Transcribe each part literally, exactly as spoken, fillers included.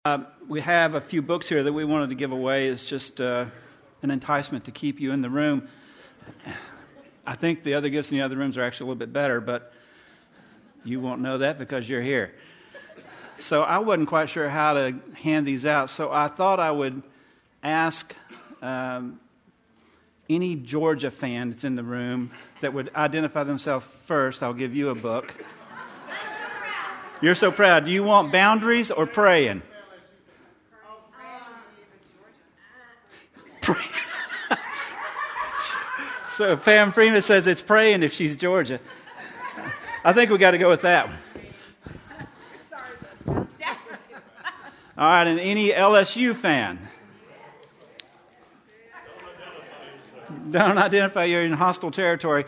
Uh, we have a few books here that we wanted to give away. It's just uh, an enticement to keep you in the room. I think the other gifts in the other rooms are actually a little bit better, but you won't know that because you're here. So I wasn't quite sure how to hand these out, so I thought I would ask um, any Georgia fan that's in the room that would identify themselves first. I'll give you a book. You're so proud. Do you want Boundaries or Praying? So Pam Freeman says it's Praying if she's Georgia. I think we got to go with that one. All right, and any L S U fan? Don't identify you're in hostile territory.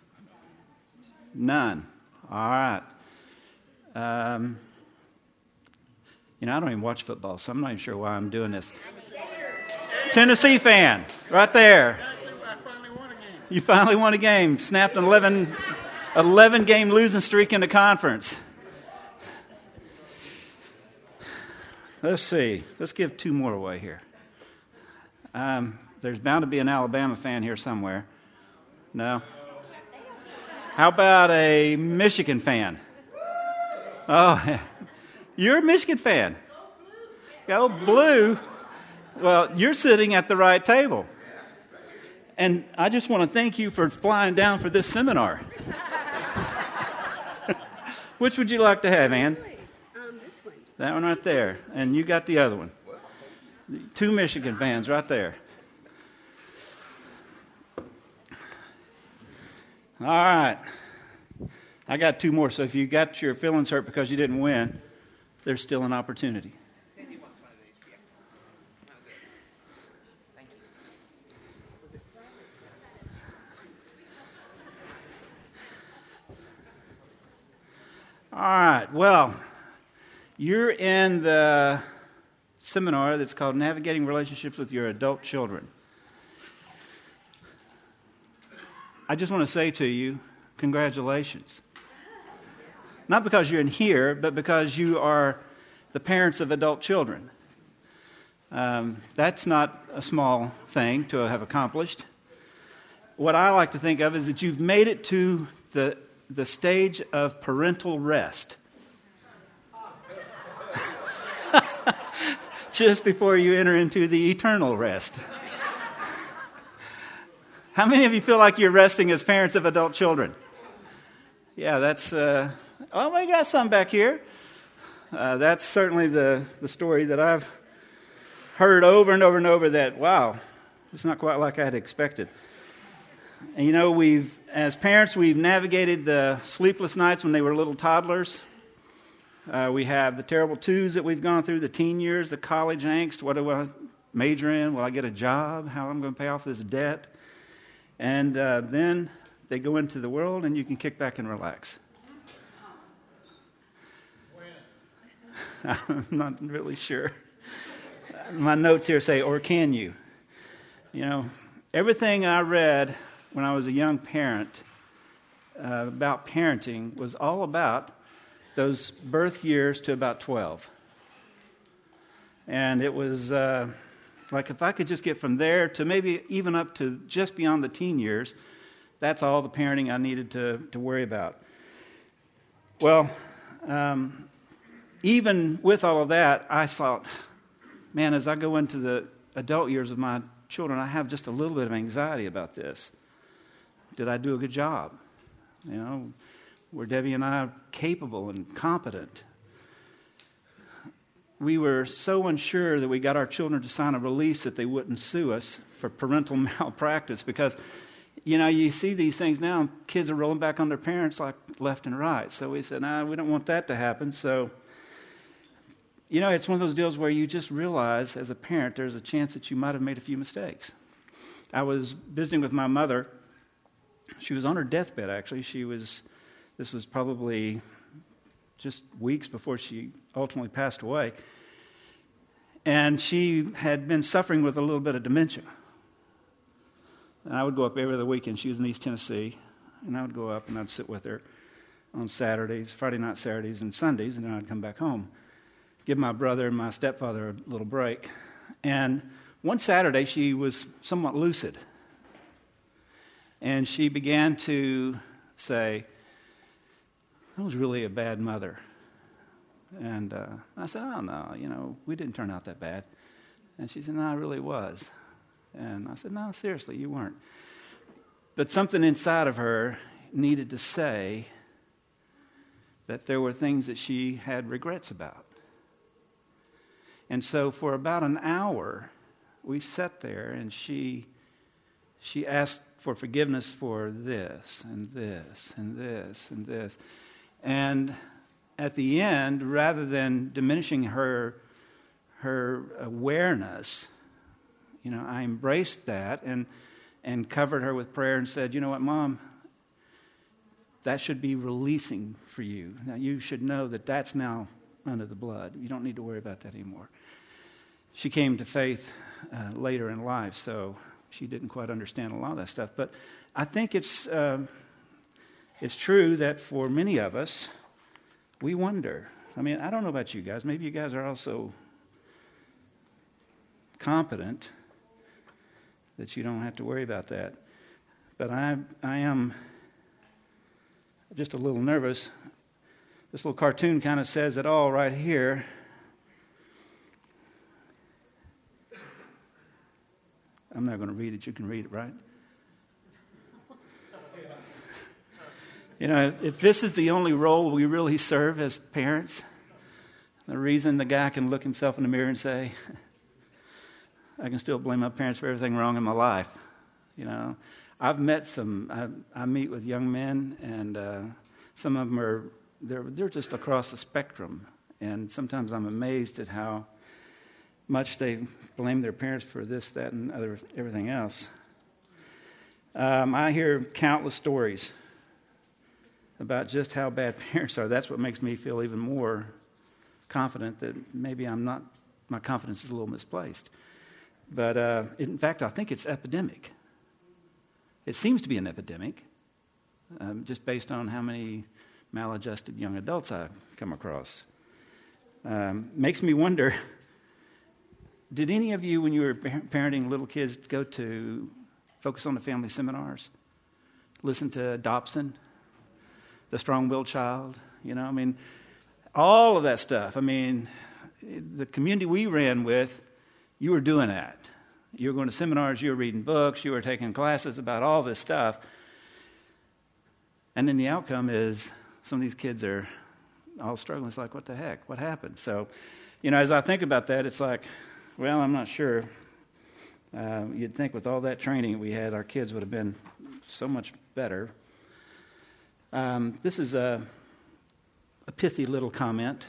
None. All right. Um, you know, I don't even watch football, so I'm not even sure why I'm doing this. Tennessee fan, right there. You finally won a game. Snapped an eleven, eleven game losing streak in the conference. Let's see. Let's give two more away here. Um, there's bound to be an Alabama fan here somewhere. No? How about a Michigan fan? Oh, you're a Michigan fan. Go Blue. Well, you're sitting at the right table. And I just want to thank you for flying down for this seminar. Which would you like to have, Ann? Um, this one. That one right there. And you got the other one. Two Michigan fans right there. All right. I got two more, so if you got your feelings hurt because you didn't win, there's still an opportunity. Cindy wants one of these. Yeah. Oh, good. Thank you. All right. Well, you're in the seminar that's called Navigating Relationships with Your Adult Children. I just want to say to you, congratulations. Not because you're in here, but because you are the parents of adult children. Um, that's not a small thing to have accomplished. What I like to think of is that you've made it to the, the stage of parental rest. Just before you enter into the eternal rest. How many of you feel like you're resting as parents of adult children? Yeah, that's, uh, oh, we got some back here. Uh, that's certainly the, the story that I've heard over and over and over that, wow, it's not quite like I had expected. And you know, we've, as parents, we've navigated the sleepless nights when they were little toddlers. Uh, we have the terrible twos that we've gone through, the teen years, the college angst. What do I major in? Will I get a job? How am I going to pay off this debt? And uh, then they go into the world and you can kick back and relax. I'm not really sure. My notes here say, or can you? You know, everything I read when I was a young parent uh, about parenting was all about those birth years to about twelve. And it was uh, like if I could just get from there to maybe even up to just beyond the teen years, that's all the parenting I needed to, to worry about. Well, um, even with all of that, I thought, man, as I go into the adult years of my children, I have just a little bit of anxiety about this. Did I do a good job? You know, were Debbie and I capable and competent? We were so unsure that we got our children to sign a release that they wouldn't sue us for parental malpractice because, you know, you see these things now, kids are rolling back on their parents like left and right. So we said, nah, we don't want that to happen. So, you know, it's one of those deals where you just realize as a parent there's a chance that you might have made a few mistakes. I was visiting with my mother. She was on her deathbed, actually. She was, this was probably just weeks before she ultimately passed away. And she had been suffering with a little bit of dementia. And I would go up every other weekend. She was in East Tennessee. And I would go up and I'd sit with her on Saturdays, Friday night Saturdays and Sundays, and then I'd come back home. give my brother and my stepfather a little break. And one Saturday, she was somewhat lucid. And she began to say, I was really a bad mother. And uh, I said, oh, no, you know, we didn't turn out that bad. And she said, no, I really was. And I said, no, seriously, you weren't. But something inside of her needed to say that there were things that she had regrets about. And so for about an hour, we sat there and she she asked for forgiveness for this and this and this and this. And at the end, rather than diminishing her her awareness, you know, I embraced that and and covered her with prayer and said, you know what, Mom, that should be releasing for you. Now, you should know that that's now under the blood. You don't need to worry about that anymore. She came to faith uh, later in life, so she didn't quite understand a lot of that stuff. But I think it's uh, it's true that for many of us, we wonder. I mean, I don't know about you guys. Maybe you guys are also competent that you don't have to worry about that. But I I am just a little nervous. This little cartoon kind of says it all right here. I'm not going to read it. You can read it, right? You know, if this is the only role we really serve as parents, the reason the guy can look himself in the mirror and say, I can still blame my parents for everything wrong in my life. You know, I've met some, I, I meet with young men, and uh, some of them are, they're, they're just across the spectrum. And sometimes I'm amazed at how much they blame their parents for this, that, and other everything else. Um, I hear countless stories about just how bad parents are. That's what makes me feel even more confident that maybe I'm not, my confidence is a little misplaced. But uh, in fact, I think it's epidemic. It seems to be an epidemic, um, just based on how many maladjusted young adults I've come across. Um, makes me wonder, did any of you, when you were parenting little kids, go to Focus on the Family seminars? Listen to Dobson, The Strong-Willed Child? You know, I mean, all of that stuff. I mean, the community we ran with, you were doing that. You were going to seminars, you were reading books, you were taking classes about all this stuff. And then the outcome is some of these kids are all struggling. It's like, what the heck? What happened? So, you know, as I think about that, it's like, well, I'm not sure. Uh, you'd think with all that training we had, our kids would have been so much better. Um, this is a, a pithy little comment.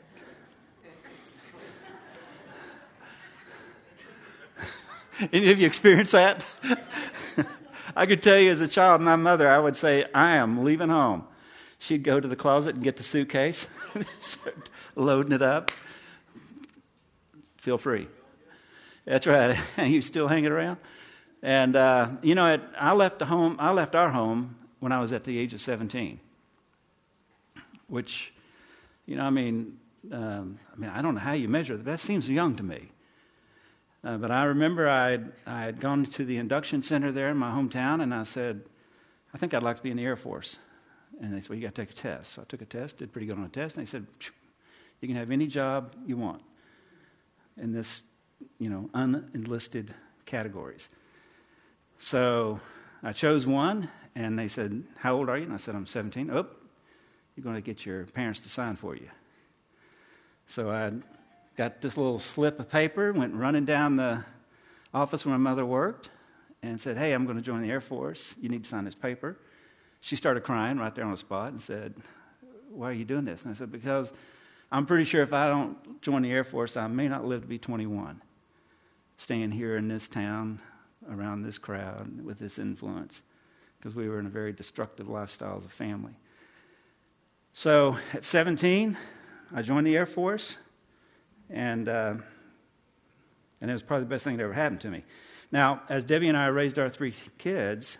Any of you experienced that? I could tell you as a child, my mother, I would say, I am leaving home. She'd go to the closet and get the suitcase, start loading it up. Feel free. That's right. You still hanging around? And, uh, you know, it, I left the home, I left our home when I was at the age of seventeen, which, you know, I mean, um, I mean, I don't know how you measure that. That seems young to me. Uh, but I remember I had, I had gone to the induction center there in my hometown, and I said, I think I'd like to be in the Air Force. And they said, well, you got to take a test. So I took a test, did pretty good on a test, and they said, you can have any job you want in this, you know, unenlisted categories. So I chose one, and they said, how old are you? And I said, I'm seventeen. Oh, you're going to get your parents to sign for you. So I got this little slip of paper, went running down the office where my mother worked, and said, hey, I'm going to join the Air Force. You need to sign this paper. She started crying right there on the spot and said, why are you doing this? And I said, because I'm pretty sure if I don't join the Air Force, I may not live to be twenty-one, staying here in this town, around this crowd, with this influence, because we were in a very destructive lifestyle as a family. So at seventeen, I joined the Air Force, and uh, and it was probably the best thing that ever happened to me. Now, as Debbie and I raised our three kids,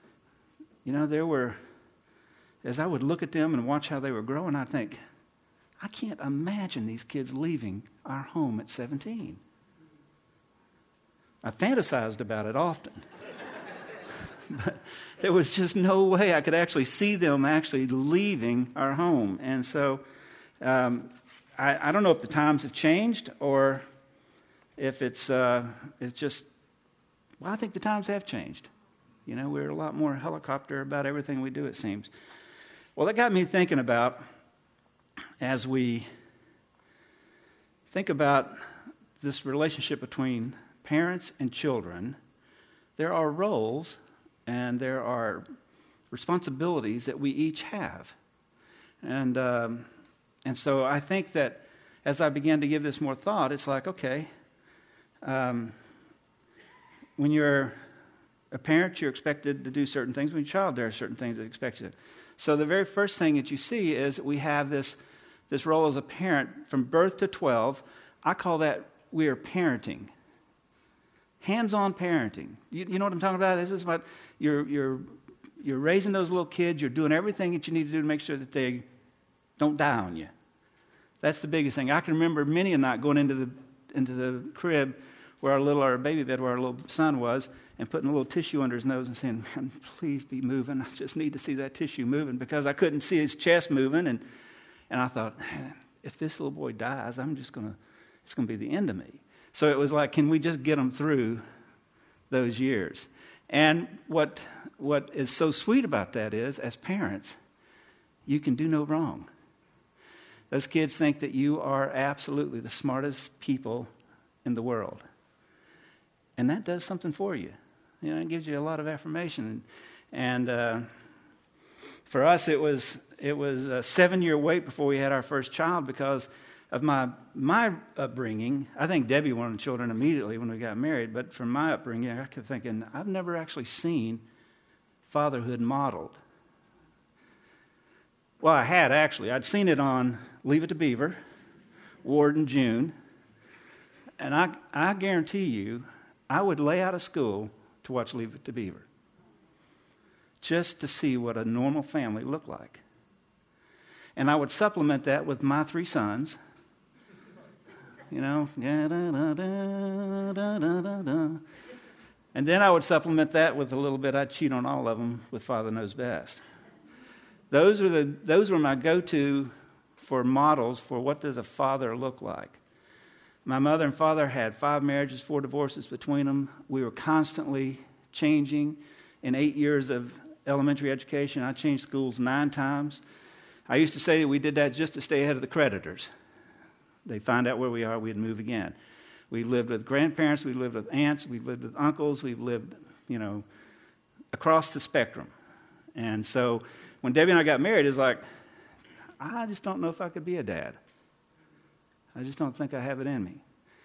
you know, there were, as I would look at them and watch how they were growing, I'd think, I can't imagine these kids leaving our home at seventeen. I fantasized about it often. But there was just no way I could actually see them actually leaving our home. And so um, I, I don't know if the times have changed or if it's uh, it's just, well, I think the times have changed. You know, we're a lot more helicopter about everything we do, it seems. Well, that got me thinking about, as we think about this relationship between parents and children, there are roles and there are responsibilities that we each have. And um, and so I think that as I began to give this more thought, it's like, okay, um, when you're a parent, you're expected to do certain things. When you're a child, there are certain things that are expected. So the very first thing that you see is that we have this, this role as a parent from birth to twelve. I call that we are parenting. Hands-on parenting. You, you know what I'm talking about? This is what you're, you're, you're raising those little kids. You're doing everything that you need to do to make sure that they don't die on you. That's the biggest thing. I can remember many a night going into the into the crib where our little, our baby bed where our little son was, and putting a little tissue under his nose and saying, "Man, please be moving. I just need to see that tissue moving," because I couldn't see his chest moving. And and I thought, man, if this little boy dies, I'm just gonna, it's gonna be the end of me. So it was like, can we just get them through those years? And what what is so sweet about that is, as parents, you can do no wrong. Those kids think that you are absolutely the smartest people in the world. And that does something for you. You know, it gives you a lot of affirmation. And uh, for us, it was it was a seven-year wait before we had our first child because of my my upbringing. I think Debbie wanted children immediately when we got married, but from my upbringing, I kept thinking, I've never actually seen fatherhood modeled. Well, I had actually. I'd seen it on Leave It to Beaver, Ward and June, and I I guarantee you, I would lay out of school to watch Leave It to Beaver, just to see what a normal family looked like. And I would supplement that with my three sons. You know, da, da, da, da, da, da, da. And then I would supplement that with a little bit, I'd cheat on all of them with Father Knows Best. Those are the those were my go-to for models for what does a father look like. My mother and father had five marriages, four divorces between them. We were constantly changing. In eight years of elementary education, I changed schools nine times. I used to say that we did that just to stay ahead of the creditors. They find out where we are, we'd move again. We lived with grandparents, we lived with aunts, we lived with uncles, we've lived, you know, across the spectrum. And so when Debbie and I got married, it was like, I just don't know if I could be a dad. I just don't think I have it in me.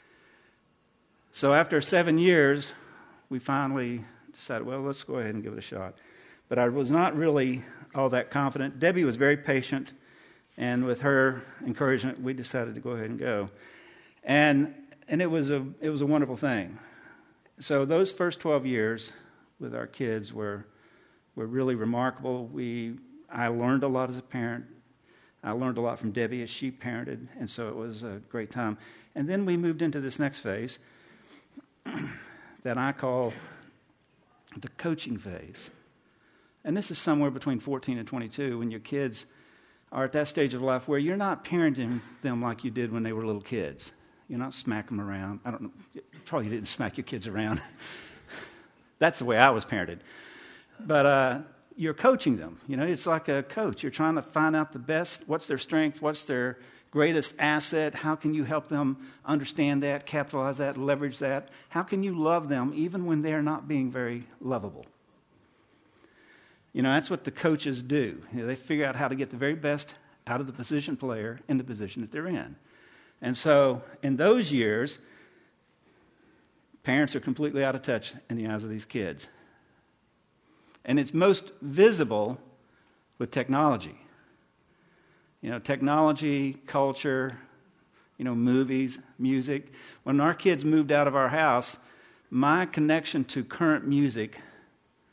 So after seven years, we finally decided, well, let's go ahead and give it a shot. But I was not really all that confident. Debbie was very patient, and with her encouragement, we decided to go ahead and go. And and it was a it was a wonderful thing. So those first twelve years with our kids were were really remarkable. We I learned a lot as a parent. I learned a lot from Debbie as she parented, and so it was a great time. And then we moved into this next phase that I call the coaching phase. And this is somewhere between fourteen and twenty-two, when your kids are at that stage of life where you're not parenting them like you did when they were little kids. You're not smacking them around. I don't know. Probably didn't smack your kids around. That's the way I was parented. But uh, you're coaching them. You know, it's like a coach. You're trying to find out the best. What's their strength? What's their greatest asset? How can you help them understand that, capitalize that, leverage that? How can you love them even when they're not being very lovable? You know, that's what the coaches do. You know, they figure out how to get the very best out of the position player in the position that they're in. And so in those years, parents are completely out of touch in the eyes of these kids. And it's most visible with technology. You know, technology, culture, you know, movies, music. When our kids moved out of our house, my connection to current music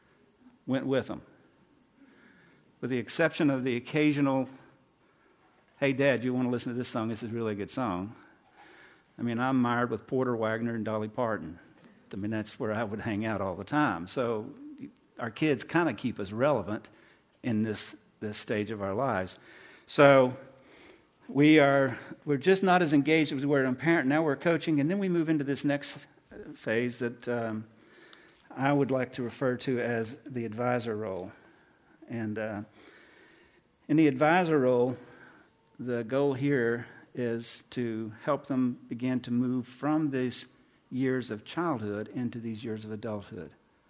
went with them. With the exception of the occasional hey, Dad, you want to listen to this song? This is really a good song. I mean, I'm mired with Porter Wagner and Dolly Parton. I mean, that's where I would hang out all the time. So our kids kind of keep us relevant in this, this stage of our lives. So we are, we're just not as engaged as we were in parent. Now we're coaching, and then we move into this next phase that um, I would like to refer to as the advisor role. And uh, in the advisor role, the goal here is to help them begin to move from these years of childhood into these years of adulthood.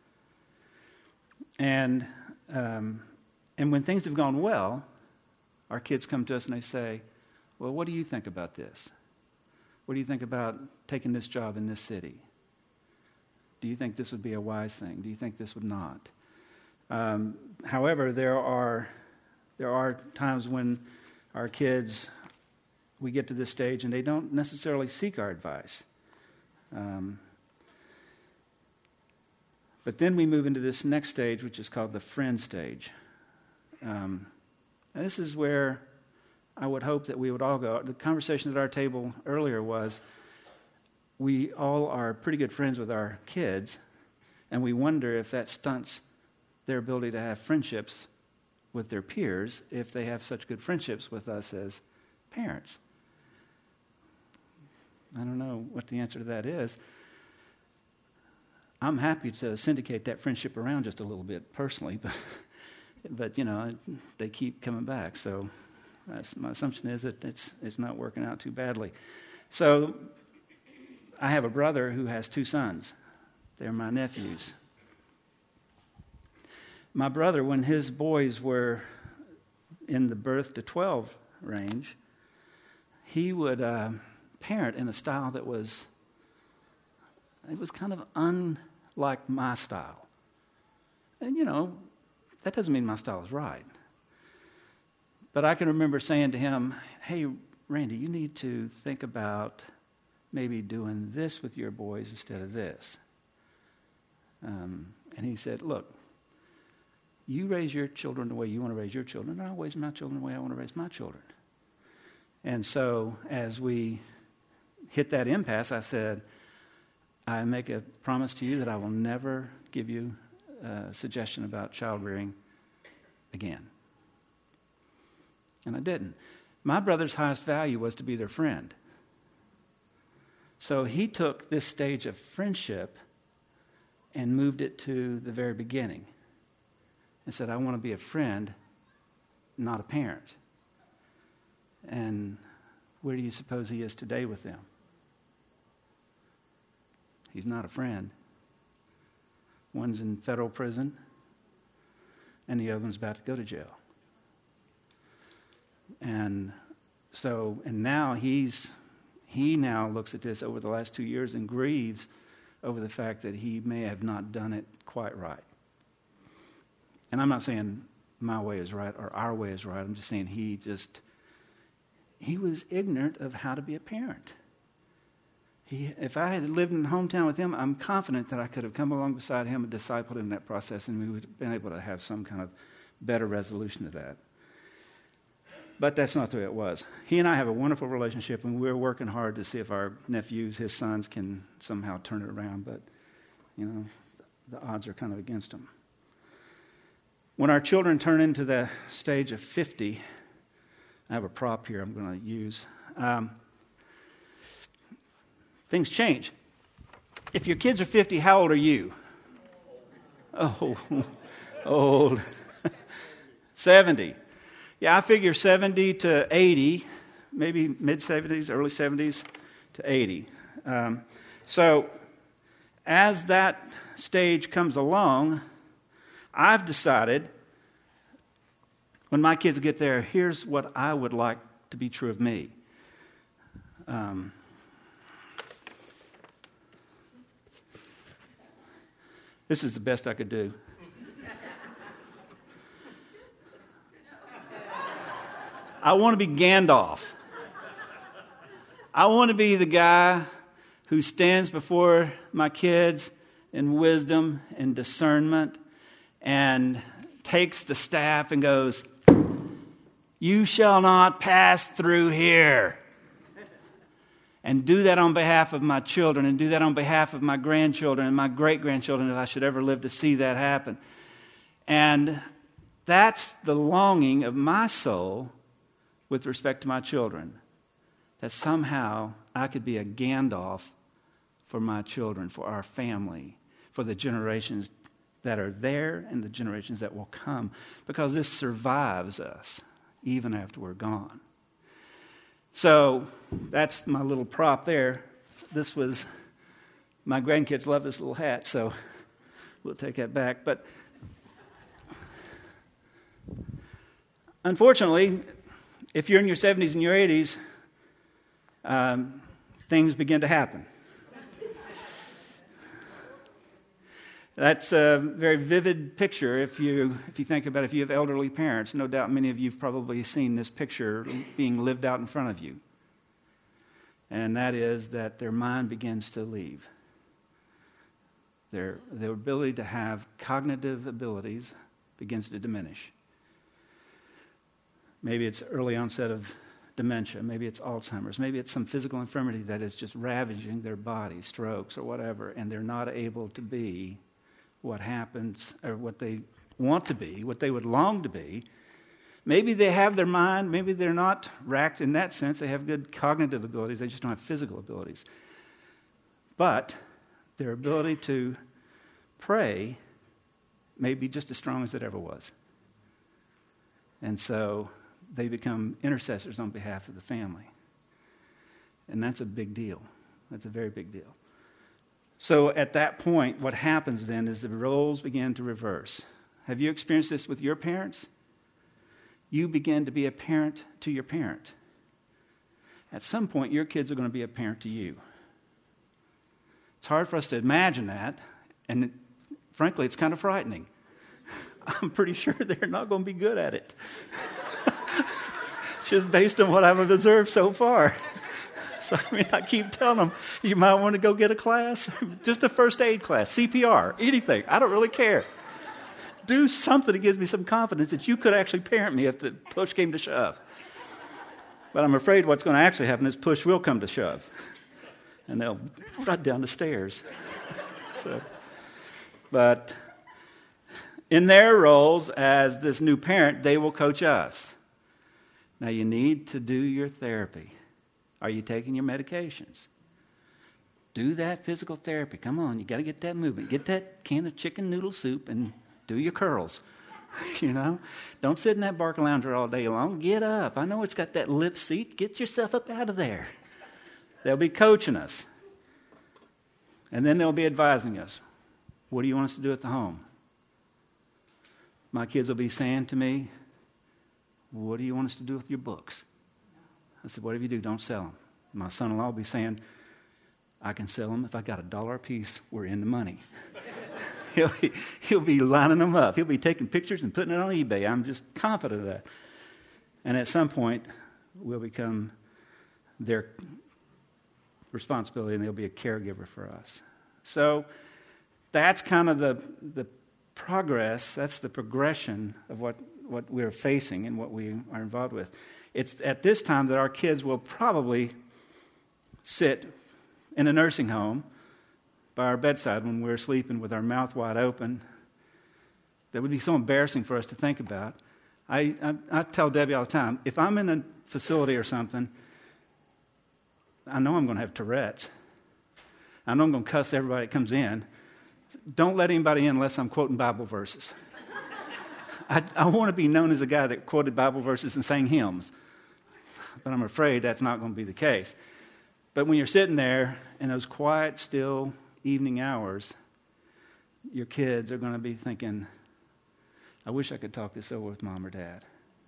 And um, and when things have gone well, our kids come to us and they say, well, what do you think about this? What do you think about taking this job in this city? Do you think this would be a wise thing? Do you think this would not? Um, however, there are there are times when our kids, we get to this stage and they don't necessarily seek our advice. Um, but then we move into this next stage, which is called the friend stage. Um, and this is where I would hope that we would all go. The conversation at our table earlier was, we all are pretty good friends with our kids, and we wonder if that stunts their ability to have friendships with their peers if they have such good friendships with us as parents. I don't know what the answer to that is. I'm happy to syndicate that friendship around just a little bit personally, but, but you know, they keep coming back. So that's, my assumption is that it's it's not working out too badly. So I have a brother who has two sons. They're my nephews. My brother, when his boys were in the birth to twelve range, he would uh, parent in a style that was, it was kind of unlike my style. And, you know, that doesn't mean my style is right. But I can remember saying to him, hey, Randy, you need to think about maybe doing this with your boys instead of this. Um, and he said, look, you raise your children the way you want to raise your children, and I'll raise my children the way I want to raise my children. And so as we hit that impasse, I said, I make a promise to you that I will never give you a suggestion about child rearing again. And I didn't. My brother's highest value was to be their friend. So he took this stage of friendship and moved it to the very beginning and said, I want to be a friend, not a parent. And where do you suppose he is today with them? He's not a friend. One's in federal prison, and the other one's about to go to jail. And so, and now he's, he now looks at this over the last two years and grieves over the fact that he may have not done it quite right. And I'm not saying my way is right or our way is right. I'm just saying he just, he was ignorant of how to be a parent. He, if I had lived in the hometown with him, I'm confident that I could have come along beside him and discipled him in that process, and we would have been able to have some kind of better resolution to that. But that's not the way it was. He and I have a wonderful relationship, and we're working hard to see if our nephews, his sons, can somehow turn it around. But, you know, the odds are kind of against them. When our children turn into the stage of fifty, I have a prop here I'm going to use. Um, things change. If your kids are fifty, how old are you? Oh, old. seventy. Yeah, I figure seventy to eighty, maybe mid-seventies, early seventies to eighty. Um, so as that stage comes along, I've decided when my kids get there, here's what I would like to be true of me. Um, this is the best I could do. I want to be Gandalf. I want to be the guy who stands before my kids in wisdom and discernment and takes the staff and goes, You shall not pass through here. And do that on behalf of my children, and do that on behalf of my grandchildren and my great-grandchildren if I should ever live to see that happen. And that's the longing of my soul with respect to my children, that somehow I could be a Gandalf for my children, for our family, for the generations that are there and the generations that will come, because this survives us even after we're gone. So that's my little prop there. This was, my grandkids love this little hat, so we'll take that back. But unfortunately, if you're in your seventies and your eighties, um, things begin to happen. That's a very vivid picture if you if you think about it. If you have elderly parents, no doubt many of you have probably seen this picture being lived out in front of you. And that is that their mind begins to leave. Their, their ability to have cognitive abilities begins to diminish. Maybe it's early onset of dementia. Maybe it's Alzheimer's. Maybe it's some physical infirmity that is just ravaging their body, strokes or whatever, and they're not able to be what happens, or what they want to be, what they would long to be. Maybe they have their mind, maybe they're not racked in that sense. They have good cognitive abilities, they just don't have physical abilities. But their ability to pray may be just as strong as it ever was. And so they become intercessors on behalf of the family. And that's a big deal. That's a very big deal. So at that point, what happens then is the roles begin to reverse. Have you experienced this with your parents? You begin to be a parent to your parent. At some point, your kids are going to be a parent to you. It's hard for us to imagine that, and it, frankly, it's kind of frightening. I'm pretty sure they're not going to be good at it. It's just based on what I've observed so far. So, I mean, I keep telling them, you might want to go get a class, just a first aid class, C P R, anything. I don't really care. Do something that gives me some confidence that you could actually parent me if the push came to shove. But I'm afraid what's going to actually happen is push will come to shove. And they'll run down the stairs. So, but in their roles as this new parent, they will coach us. Now, you need to do your therapy. Are you taking your medications? Do that physical therapy. Come on, you got to get that movement. Get that can of chicken noodle soup and do your curls. You know, don't sit in that Barker lounger all day long. Get up. I know it's got that lift seat. Get yourself up out of there. They'll be coaching us. And then they'll be advising us. What do you want us to do at the home? My kids will be saying to me, what do you want us to do with your books? I said, whatever you do, don't sell them. My son-in-law will be saying, I can sell them if I got a dollar a piece. We're in the money. he'll, be, he'll be lining them up. He'll be taking pictures and putting it on eBay. I'm just confident of that. And at some point, we'll become their responsibility, and they'll be a caregiver for us. So that's kind of the the progress. That's the progression of what, what we're facing and what we are involved with. It's at this time that our kids will probably sit in a nursing home by our bedside when we're sleeping with our mouth wide open. That would be so embarrassing for us to think about. I, I, I tell Debbie all the time, if I'm in a facility or something, I know I'm going to have Tourette's. I know I'm going to cuss everybody that comes in. Don't let anybody in unless I'm quoting Bible verses. I, I want to be known as a guy that quoted Bible verses and sang hymns. But I'm afraid that's not going to be the case. But when you're sitting there in those quiet, still evening hours, your kids are going to be thinking, I wish I could talk this over with mom or dad.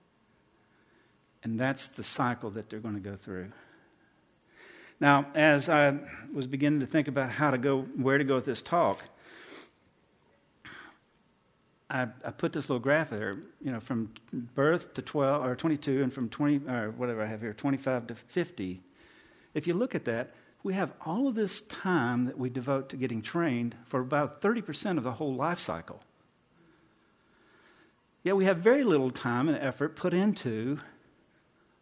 And that's the cycle that they're going to go through. Now, as I was beginning to think about how to go, where to go with this talk, I, I put this little graph there, you know, from birth to twelve or twenty-two, and from twenty or whatever I have here, twenty-five to fifty. If you look at that, we have all of this time that we devote to getting trained for about thirty percent of the whole life cycle. Yet we have very little time and effort put into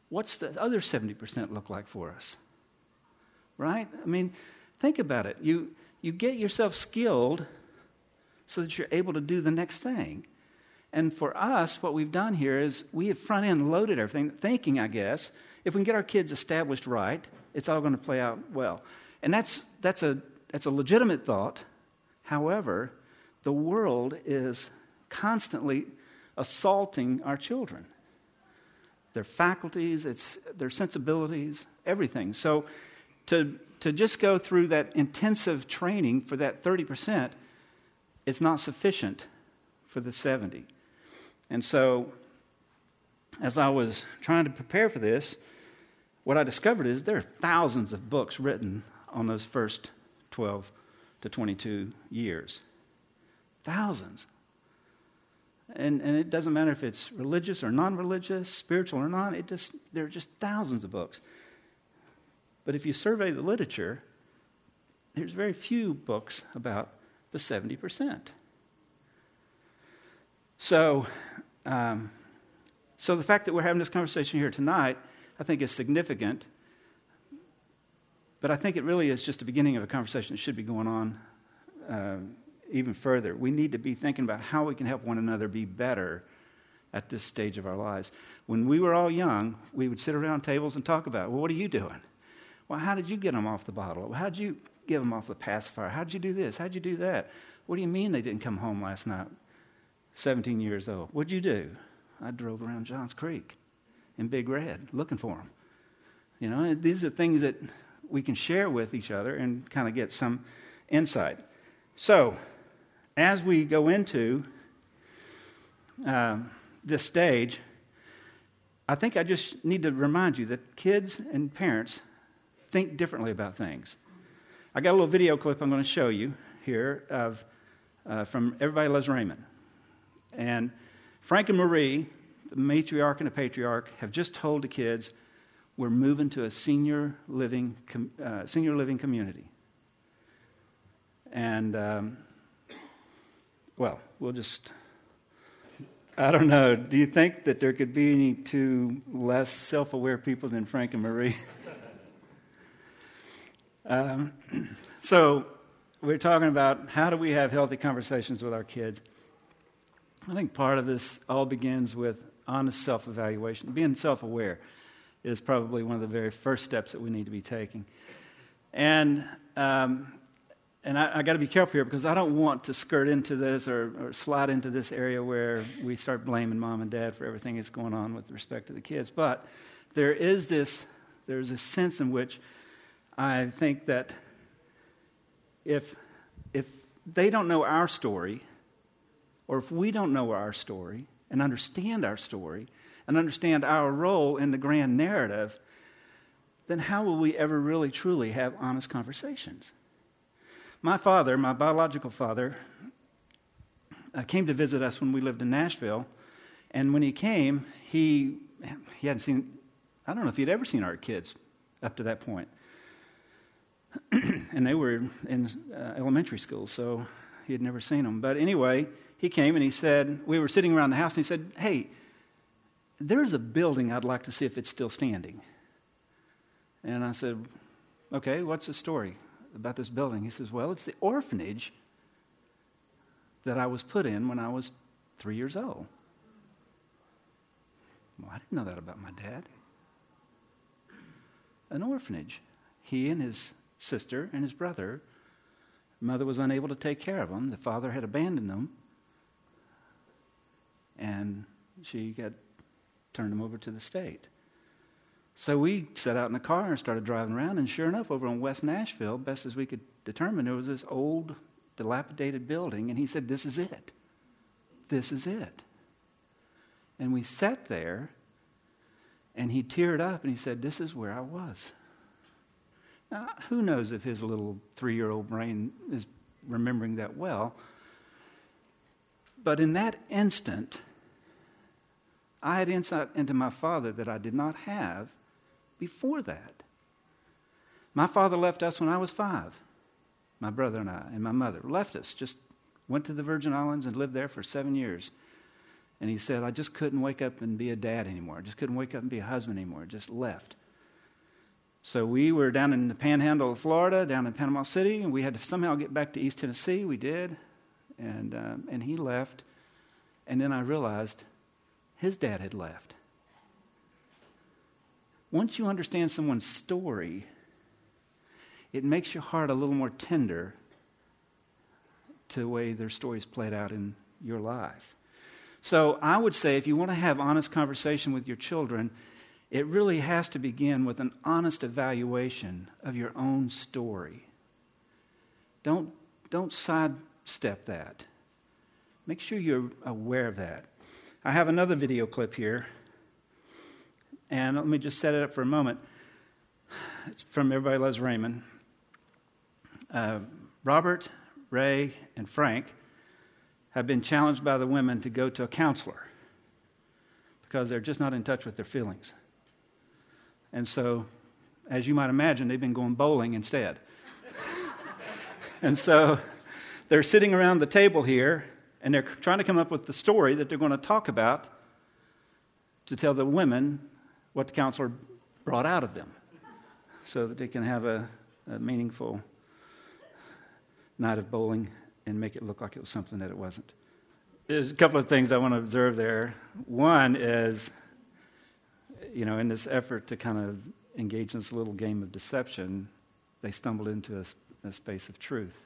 what's the other seventy percent look like for us? Right? I mean, think about it. You, you get yourself skilled so that you're able to do the next thing. And for us, what we've done here is we have front-end loaded everything, thinking, I guess, if we can get our kids established right, it's all going to play out well. And that's that's a that's a legitimate thought. However, the world is constantly assaulting our children. Their faculties, it's their sensibilities, everything. So to to just go through that intensive training for that thirty percent, it's not sufficient for the seventy. And so as I was trying to prepare for this, what I discovered is there are thousands of books written on those first twelve to twenty-two years. Thousands. And and it doesn't matter if it's religious or non-religious, spiritual or not, it just there are just thousands of books. But if you survey the literature, there's very few books about the seventy percent. So, um, so the fact that we're having this conversation here tonight, I think is significant. But I think it really is just the beginning of a conversation that should be going on uh, even further. We need to be thinking about how we can help one another be better at this stage of our lives. When we were all young, we would sit around tables and talk about, well, what are you doing? Well, how did you get them off the bottle? How did you get them off the pacifier? How did you do this? How did you do that? What do you mean they didn't come home last night? seventeen years old. What'd you do? I drove around Johns Creek in Big Red looking for them. You know, these are things that we can share with each other and kind of get some insight. So, as we go into um, this stage, I think I just need to remind you that kids and parents think differently about things. I got a little video clip I'm going to show you here of uh, from Everybody Loves Raymond. And Frank and Marie, the matriarch and the patriarch, have just told the kids, we're moving to a senior living com- uh, senior living community. And, um, well, we'll just, I don't know, do you think that there could be any two less self-aware people than Frank and Marie? um, so we're talking about how do we have healthy conversations with our kids. I think part of this all begins with honest self-evaluation. Being self-aware is probably one of the very first steps that we need to be taking. And um, and I, I got to be careful here because I don't want to skirt into this or, or slide into this area where we start blaming mom and dad for everything that's going on with respect to the kids. But there is this, there's a sense in which I think that if if they don't know our story, or if we don't know our story and understand our story and understand our role in the grand narrative, then how will we ever really truly have honest conversations? My father, my biological father, uh, came to visit us when we lived in Nashville. And when he came, he he hadn't seen, I don't know if he'd ever seen our kids up to that point. And they were in uh, elementary school, so he had never seen them. But anyway, he came and he said, we were sitting around the house, and he said, hey, there's a building I'd like to see if it's still standing. And I said, okay, what's the story about this building? He says, well, it's the orphanage that I was put in when I was three years old. Well, I didn't know that about my dad. An orphanage. He and his sister and his brother, mother was unable to take care of them. The father had abandoned them. And she got turned them over to the state. So we set out in the car and started driving around, and sure enough, over in West Nashville, best as we could determine, there was this old, dilapidated building, and he said, this is it. This is it. And we sat there, and he teared up, and he said, this is where I was. Now, who knows if his little three-year-old brain is remembering that well. But in that instant, I had insight into my father that I did not have before that. My father left us when I was five. My brother and I and my mother left us, just went to the Virgin Islands and lived there for seven years. And he said, I just couldn't wake up and be a dad anymore. I just couldn't wake up and be a husband anymore. I just left. So we were down in the panhandle of Florida, down in Panama City, and we had to somehow get back to East Tennessee. We did. And, um, and he left. And then I realized his dad had left. Once you understand someone's story, it makes your heart a little more tender to the way their story's played out in your life. So I would say if you want to have honest conversation with your children, it really has to begin with an honest evaluation of your own story. Don't, don't sidestep that. Make sure you're aware of that. I have another video clip here, and let me just set it up for a moment. It's from Everybody Loves Raymond. Uh, Robert, Ray, and Frank have been challenged by the women to go to a counselor because they're just not in touch with their feelings. And so, as you might imagine, they've been going bowling instead. And so they're sitting around the table here, and they're trying to come up with the story that they're going to talk about to tell the women what the counselor brought out of them so that they can have a, a meaningful night of bowling and make it look like it was something that it wasn't. There's a couple of things I want to observe there. One is, you know, in this effort to kind of engage in this little game of deception, they stumbled into a, a space of truth.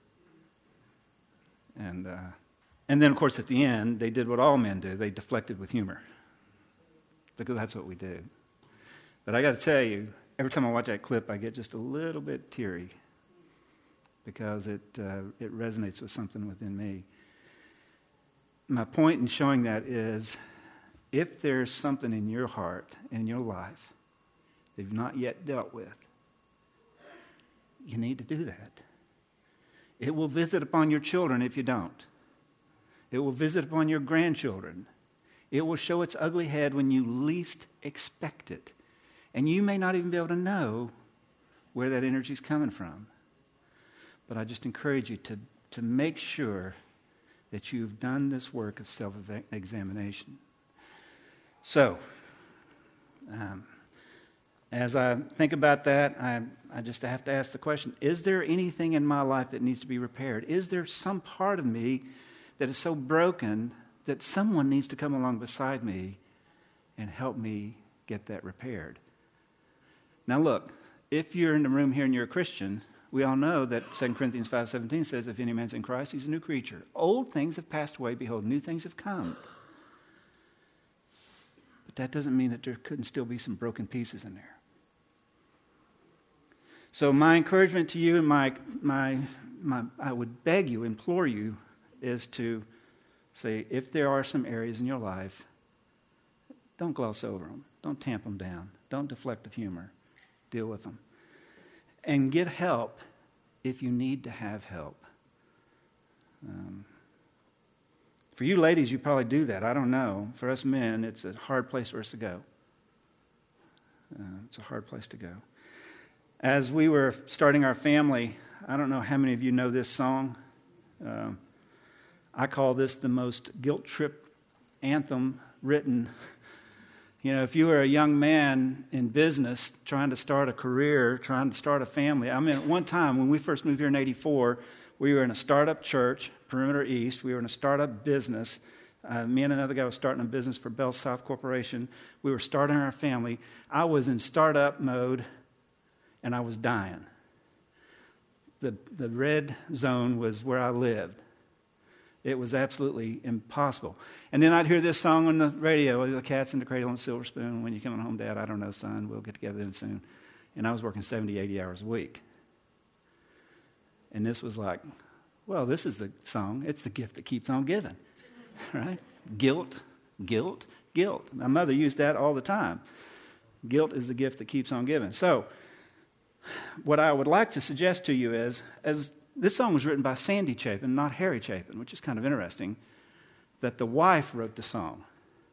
And, uh, and then, of course, at the end, they did what all men do. They deflected with humor. Because that's what we do. But I got to tell you, every time I watch that clip, I get just a little bit teary. Because it uh, it resonates with something within me. My point in showing that is, if there's something in your heart, in your life, that you've not yet dealt with, you need to do that. It will visit upon your children if you don't. It will visit upon your grandchildren. It will show its ugly head when you least expect it. And you may not even be able to know where that energy is coming from. But I just encourage you to, to make sure that you've done this work of self-examination. So, um, as I think about that, I, I just have to ask the question, is there anything in my life that needs to be repaired? Is there some part of me that is so broken that someone needs to come along beside me and help me get that repaired? Now look, if you're in the room here and you're a Christian, we all know that Second Corinthians five seventeen says, if any man's in Christ, he's a new creature. Old things have passed away, behold, new things have come. But that doesn't mean that there couldn't still be some broken pieces in there. So my encouragement to you and my, my, my, I would beg you, implore you, is to say, if there are some areas in your life, don't gloss over them. Don't tamp them down. Don't deflect with humor. Deal with them. And get help if you need to have help. Um, for you ladies, you probably do that. I don't know. For us men, it's a hard place for us to go. Uh, it's a hard place to go. As we were starting our family, I don't know how many of you know this song. Um, I call this the most guilt trip anthem written. You know, if you were a young man in business trying to start a career, trying to start a family. I mean, at one time when we first moved here in eighty-four, we were in a startup church, Perimeter East. We were in a startup business. Uh, me and another guy was starting a business for Bell South Corporation. We were starting our family. I was in startup mode, and I was dying. The, the red zone was where I lived. It was absolutely impossible. And then I'd hear this song on the radio, The Cat's in the Cradle and Silver Spoon. When you coming home, Dad? I don't know, son. We'll get together then soon. And I was working seventy, eighty hours a week. And this was like, well, this is the song. It's the gift that keeps on giving. Right? Guilt, guilt, guilt. My mother used that all the time. Guilt is the gift that keeps on giving. So, what I would like to suggest to you is, as this song was written by Sandy Chapin, not Harry Chapin, which is kind of interesting, that the wife wrote the song.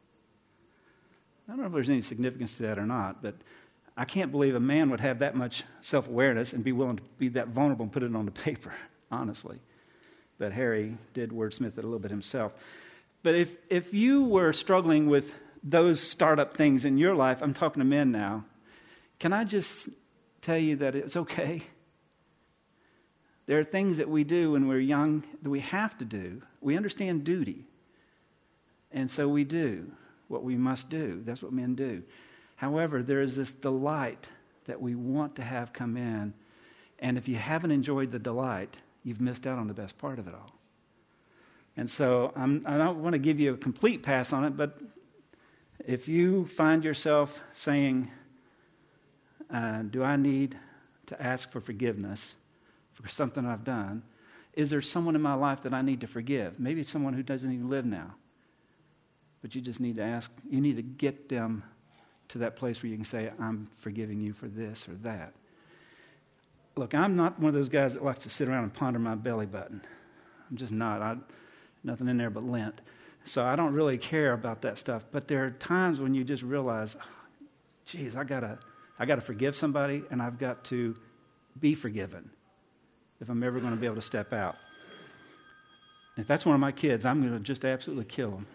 I don't know if there's any significance to that or not, but I can't believe a man would have that much self-awareness and be willing to be that vulnerable and put it on the paper, honestly. But Harry did wordsmith it a little bit himself. But if, if you were struggling with those startup things in your life, I'm talking to men now, can I just tell you that it's okay? There are things that we do when we're young that we have to do. We understand duty. And so we do what we must do. That's what men do. However, there is this delight that we want to have come in. And if you haven't enjoyed the delight, you've missed out on the best part of it all. And so I'm, I don't want to give you a complete pass on it, but if you find yourself saying, uh, do I need to ask for forgiveness for something I've done? Is there someone in my life that I need to forgive? Maybe it's someone who doesn't even live now. But you just need to ask, you need to get them to that place where you can say, I'm forgiving you for this or that. Look, I'm not one of those guys that likes to sit around and ponder my belly button. I'm just not. I, nothing in there but lint. So I don't really care about that stuff. But there are times when you just realize, geez, I gotta, I gotta forgive somebody, and I've got to be forgiven if I'm ever going to be able to step out. If that's one of my kids, I'm going to just absolutely kill them.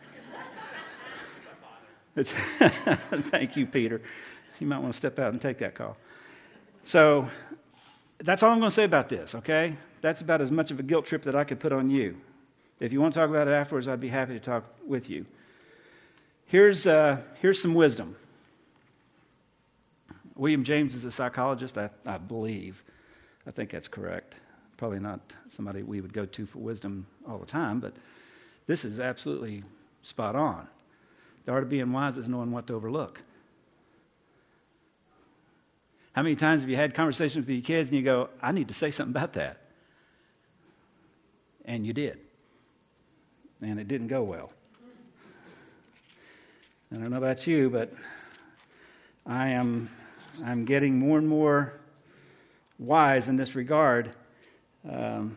It's Thank you, Peter. You might want to step out and take that call. So that's all I'm going to say about this, okay? That's about as much of a guilt trip that I could put on you. If you want to talk about it afterwards, I'd be happy to talk with you. Here's, uh, here's some wisdom. William James is a psychologist, I, I believe. I think that's correct. Probably not somebody we would go to for wisdom all the time, but this is absolutely spot on. The art of being wise is knowing what to overlook. How many times have you had conversations with your kids and you go, I need to say something about that? And you did. And it didn't go well. I don't know about you, but I am I'm getting more and more wise in this regard. Um,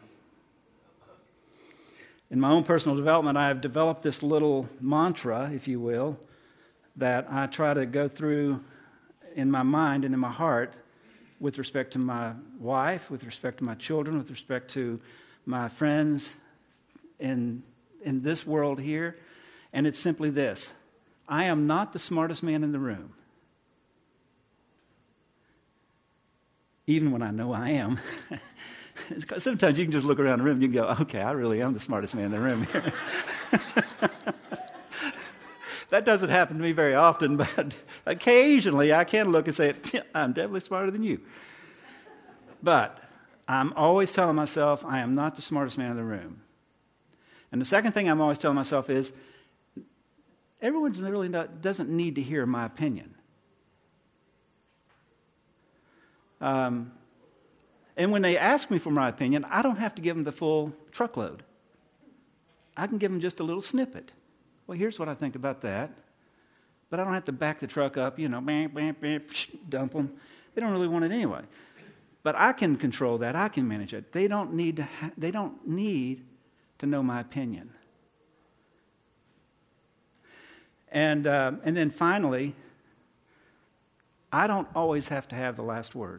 in my own personal development, I have developed this little mantra, if you will, that I try to go through in my mind and in my heart with respect to my wife, with respect to my children, with respect to my friends in, in this world here. And it's simply this: I am not the smartest man in the room. Even when I know I am. Sometimes you can just look around the room and you can go, okay, I really am the smartest man in the room here. That doesn't happen to me very often, but occasionally I can look and say, I'm definitely smarter than you. But I'm always telling myself I am not the smartest man in the room. And the second thing I'm always telling myself is, everyone really not, doesn't need to hear my opinion. Um, and when they ask me for my opinion, I don't have to give them the full truckload. I can give them just a little snippet. Well, here's what I think about that. But I don't have to back the truck up, you know, bam, bam, bam, dump them. They don't really want it anyway. But I can control that. I can manage it. They don't need to. Ha- they don't need to know my opinion. And uh, and then finally, I don't always have to have the last word.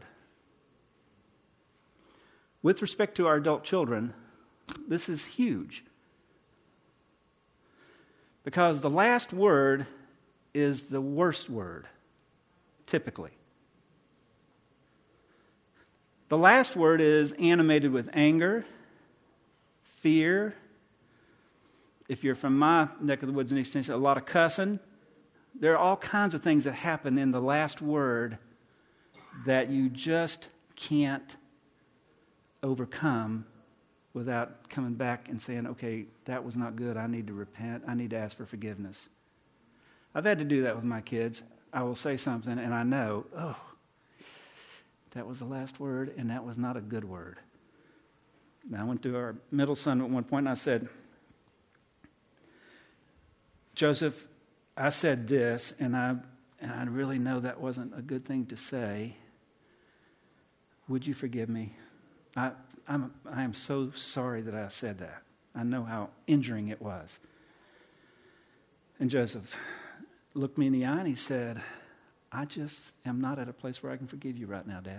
With respect to our adult children, this is huge. Because the last word is the worst word, typically. The last word is animated with anger, fear. If you're from my neck of the woods in East Tennessee, a lot of cussing. There are all kinds of things that happen in the last word that you just can't overcome without coming back and saying, okay, that was not good. I need to repent. I need to ask for forgiveness. I've had to do that with my kids. I will say something and I know, oh, that was the last word and that was not a good word. Now, I went to our middle son at one point and I said, Joseph, I said this and I, and I really know that wasn't a good thing to say. Would you forgive me? I, I'm, I am so sorry that I said that. I know how injuring it was. And Joseph looked me in the eye and he said, I just am not at a place where I can forgive you right now, Dad.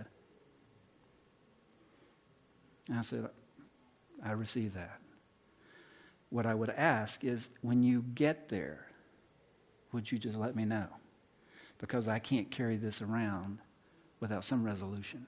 And I said, I receive that. what I would ask is, when you get there, would you just let me know? Because I can't carry this around without some resolution.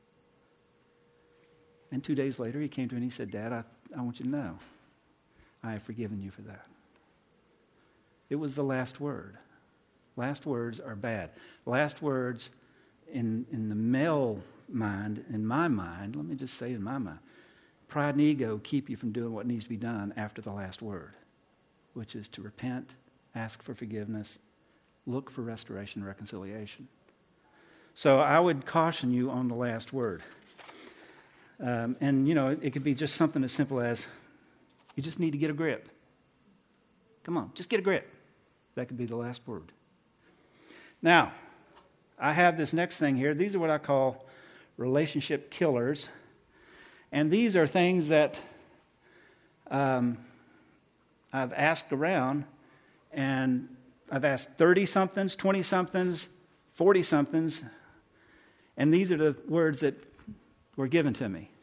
And two days later, he came to me and he said, Dad, I, I want you to know, I have forgiven you for that. It was the last word. Last words are bad. Last words in, in the male mind, in my mind, let me just say in my mind, pride and ego keep you from doing what needs to be done after the last word, which is to repent, ask for forgiveness, look for restoration and reconciliation. So I would caution you on the last word. Um, and, you know, it, it could be just something as simple as, you just need to get a grip. Come on, just get a grip. That could be the last word. Now, I have this next thing here. These are what I call relationship killers. And these are things that um, I've asked around, and I've asked thirty-somethings, twenty-somethings, forty-somethings, and these are the words that were given to me.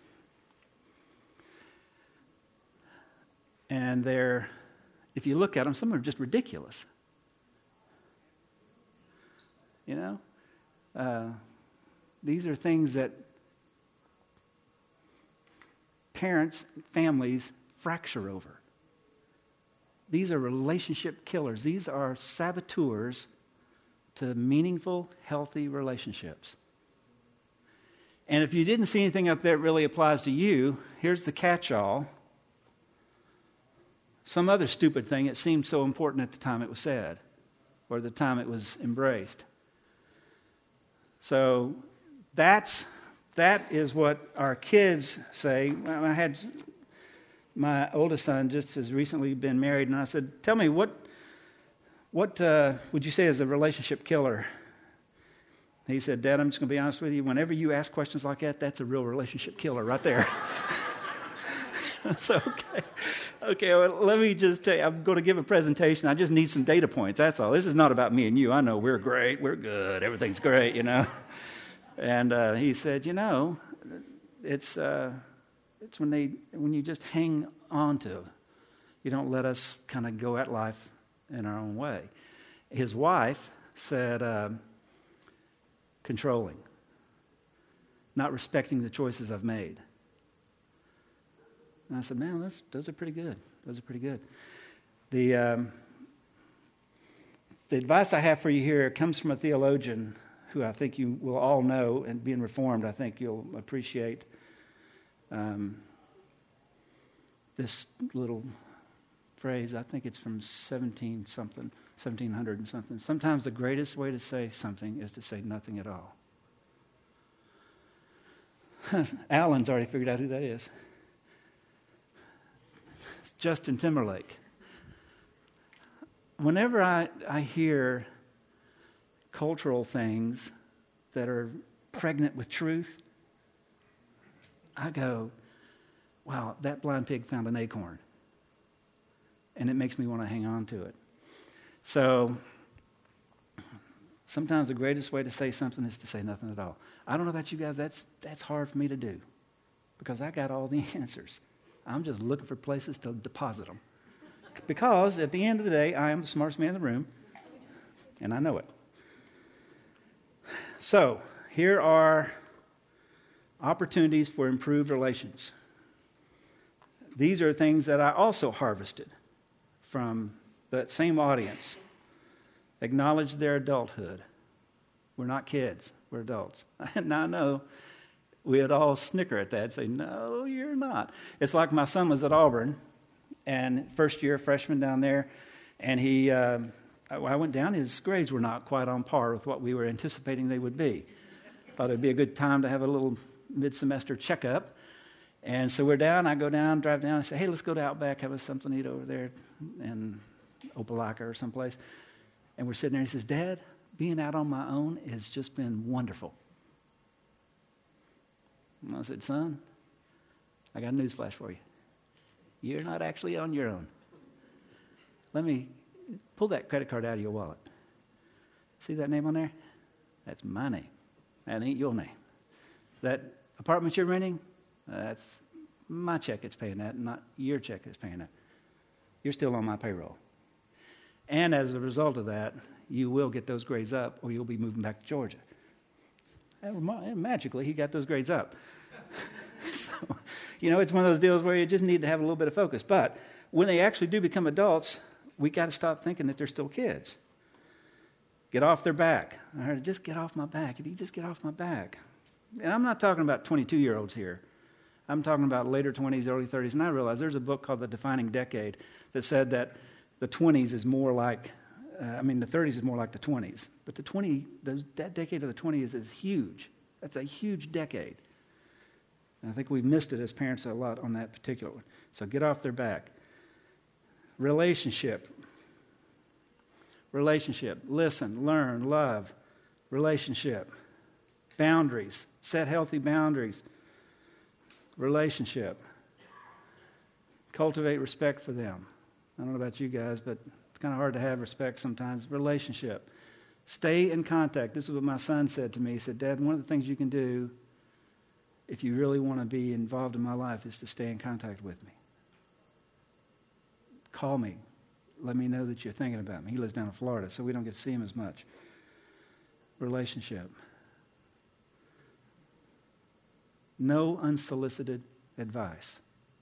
And they're, if you look at them, some are just ridiculous. You know? Uh, these are things that parents, families fracture over. These are relationship killers. These are saboteurs to meaningful, healthy relationships. And if you didn't see anything up there that really applies to you, here's the catch-all. Some other stupid thing that seemed so important at the time it was said, or the time it was embraced. So that's that is what our kids say. I had my oldest son just as recently been married, and I said, "Tell me, what what uh, would you say is a relationship killer?" He said, "Dad, I'm just going to be honest with you. Whenever you ask questions like that, that's a real relationship killer right there." So, okay. Okay, well, let me just tell you, I'm going to give a presentation. I just need some data points, that's all. This is not about me and you. I know we're great, we're good, everything's great, you know. And uh, he said, you know, it's uh, it's when they when you just hang on to, you don't let us kind of go at life in our own way. His wife said, uh, controlling, not respecting the choices I've made. And I said, man, that's, those are pretty good. Those are pretty good. The um, the advice I have for you here comes from a theologian who I think you will all know, and being Reformed, I think you'll appreciate um, this little phrase. I think it's from seventeen something, seventeen hundred and something. Sometimes the greatest way to say something is to say nothing at all. Alan's already figured out who that is. It's Justin Timberlake. Whenever I, I hear cultural things that are pregnant with truth, I go, wow, that blind pig found an acorn. And it makes me want to hang on to it. So sometimes the greatest way to say something is to say nothing at all. I don't know about you guys, that's that's hard for me to do because I got all the answers. I'm just looking for places to deposit them. Because at the end of the day, I am the smartest man in the room, and I know it. So, here are opportunities for improved relations. These are things that I also harvested from that same audience. Acknowledge their adulthood. We're not kids, we're adults. And I know we'd all snicker at that and say, no, you're not. It's like my son was at Auburn, and first year freshman down there, and he, uh, I went down, his grades were not quite on par with what we were anticipating they would be. Thought it'd be a good time to have a little mid-semester checkup. And so we're down, I go down, drive down, I say, hey, let's go to Outback, have us something to eat over there in Opelika or someplace. And we're sitting there, and he says, Dad, being out on my own has just been wonderful. And I said, son, I got a news flash for you. You're not actually on your own. Let me pull that credit card out of your wallet. See that name on there? That's my name. That ain't your name. That apartment you're renting, that's my check that's paying that, not your check that's paying that. you're still on my payroll. And as a result of that, you will get those grades up or you'll be moving back to Georgia. And magically, he got those grades up. So, you know, it's one of those deals where you just need to have a little bit of focus. But when they actually do become adults, we got to stop thinking that they're still kids. Get off their back. I heard, just get off my back. If you just get off my back. And I'm not talking about twenty-two-year-olds here. I'm talking about later twenties, early thirties. And I realize there's a book called The Defining Decade that said that the twenties is more like, uh, I mean, the thirties is more like the twenties. But the twenty, those, that decade of the twenties is huge. That's a huge decade. And I think we've missed it as parents a lot on that particular one. So get off their back. Relationship. Relationship. Listen, learn, love. Relationship. Boundaries. Set healthy boundaries. Relationship. Cultivate respect for them. I don't know about you guys, but it's kind of hard to have respect sometimes. Relationship. Stay in contact. This is what my son said to me. He said, Dad, one of the things you can do if you really want to be involved in my life is to stay in contact with me. Call me. Let me know that you're thinking about me. He lives down in Florida, so we don't get to see him as much. Relationship. No unsolicited advice.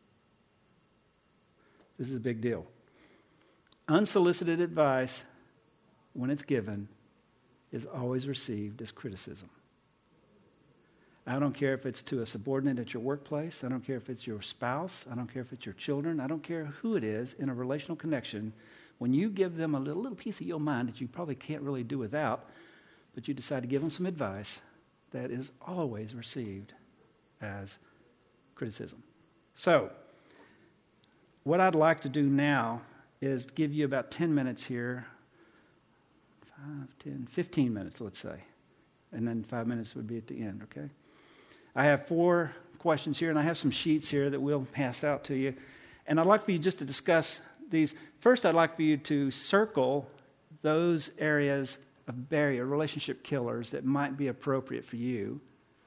This is a big deal. Unsolicited advice, when it's given, is always received as criticism. I don't care if it's to a subordinate at your workplace. I don't care if it's your spouse. I don't care if it's your children. I don't care who it is in a relational connection. When you give them a little, little piece of your mind that you probably can't really do without, but you decide to give them some advice, that is always received as criticism. So, what I'd like to do now is give you about ten minutes here, five, ten, fifteen minutes, let's say, and then five minutes would be at the end, okay? I have four questions here, and I have some sheets here that we'll pass out to you. And I'd like for you just to discuss these. First, I'd like for you to circle those areas of barrier, relationship killers that might be appropriate for you.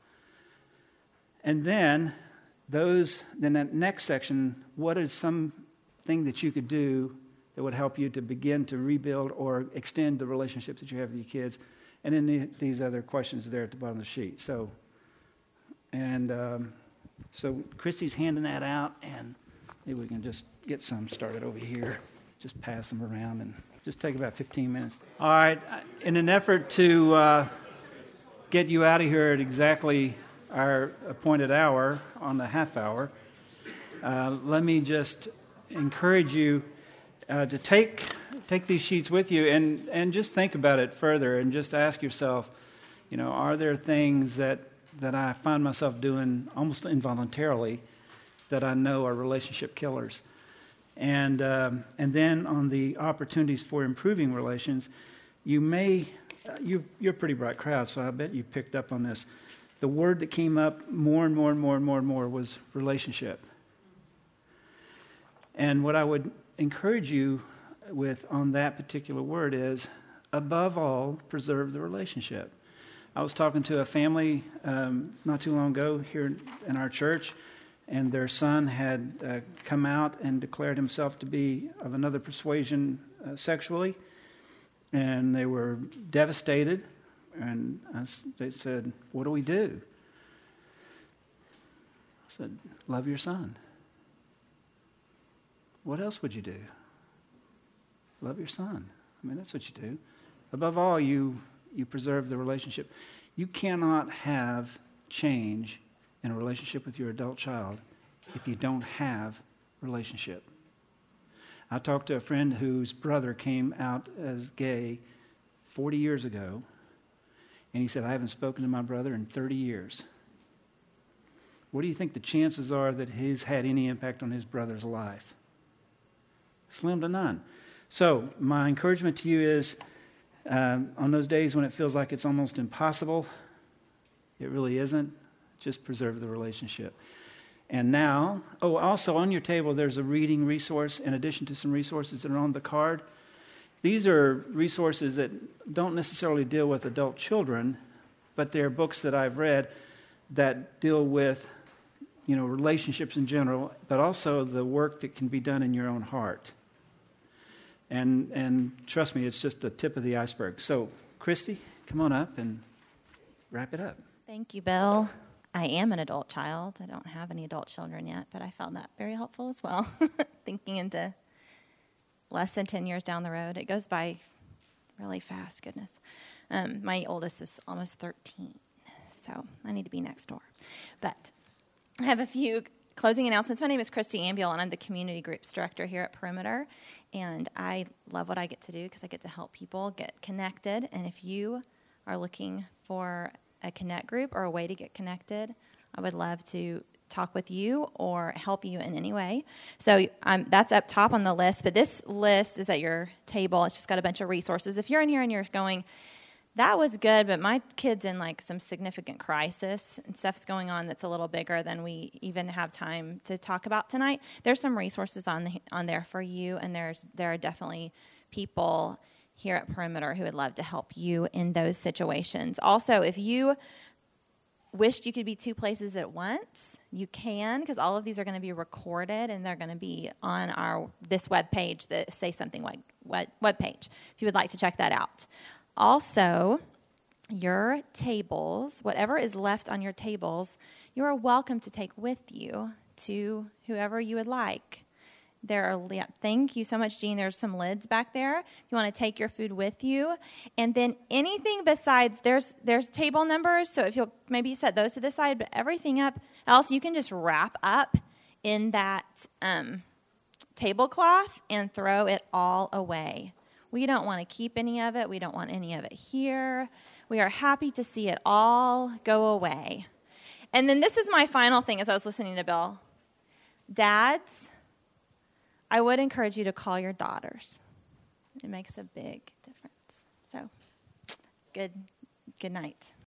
And then, those, then that next section, what is something that you could do that would help you to begin to rebuild or extend the relationships that you have with your kids? And then the, these other questions there at the bottom of the sheet. So, and um, so Christy's handing that out, and maybe we can just get some started over here. Just pass them around and just take about fifteen minutes. All right. In an effort to uh, get you out of here at exactly our appointed hour on the half hour, uh, let me just encourage you uh, to take take these sheets with you and, and just think about it further and just ask yourself, you know, are there things that, that I find myself doing almost involuntarily that I know are relationship killers? And um, and then on the opportunities for improving relations, you may, you, you're a pretty bright crowd, so I bet you picked up on this. The word that came up more and more and more and more and more was relationship. And what I would encourage you with on that particular word is, above all, preserve the relationship. I was talking to a family um, not too long ago here in our church, and their son had uh, come out and declared himself to be of another persuasion uh, sexually, and they were devastated. And I, they said, what do we do? I said, love your son. What else would you do? Love your son. I mean, that's what you do. Above all, you, you preserve the relationship. You cannot have change in a relationship with your adult child if you don't have relationship. I talked to a friend whose brother came out as gay forty years ago. And he said, I haven't spoken to my brother in thirty years. What do you think the chances are that he's had any impact on his brother's life? Slim to none. So my encouragement to you is, um, on those days when it feels like it's almost impossible, it really isn't, just preserve the relationship. And now, oh, also on your table there's a reading resource in addition to some resources that are on the card. These are resources that don't necessarily deal with adult children, but they're books that I've read that deal with, you know, relationships in general, but also the work that can be done in your own heart And, and trust me, it's just the tip of the iceberg. So, Christy, come on up and wrap it up. Thank you, Bill. I am an adult child. I don't have any adult children yet, but I found that very helpful as well, thinking into less than ten years down the road. It goes by really fast, goodness. Um, my oldest is almost thirteen, so I need to be next door. But I have a few closing announcements. My name is Christy Ambiel, and I'm the Community Groups Director here at Perimeter, and I love what I get to do because I get to help people get connected. And if you are looking for a connect group or a way to get connected, I would love to talk with you or help you in any way. So um, that's up top on the list, but this list is at your table. It's just got a bunch of resources. If you're in here and you're going, that was good, but my kid's in like some significant crisis and stuff's going on that's a little bigger than we even have time to talk about tonight, there's some resources on the, on there for you, and there's there are definitely people here at Perimeter who would love to help you in those situations. Also, if you wished you could be two places at once, you can, because all of these are going to be recorded and they're going to be on our this web page, the Say Something web, web, web page, if you would like to check that out. Also, your tables, whatever is left on your tables, you are welcome to take with you to whoever you would like. There are, yeah, thank you so much, Jean. There's some lids back there. If you want to take your food with you. And then anything besides, there's there's table numbers, so if you'll maybe set those to the side, but everything up else you can just wrap up in that um, tablecloth and throw it all away. We don't want to keep any of it. We don't want any of it here. We are happy to see it all go away. And then this is my final thing as I was listening to Bill. Dads, I would encourage you to call your daughters. It makes a big difference. So, good, good night.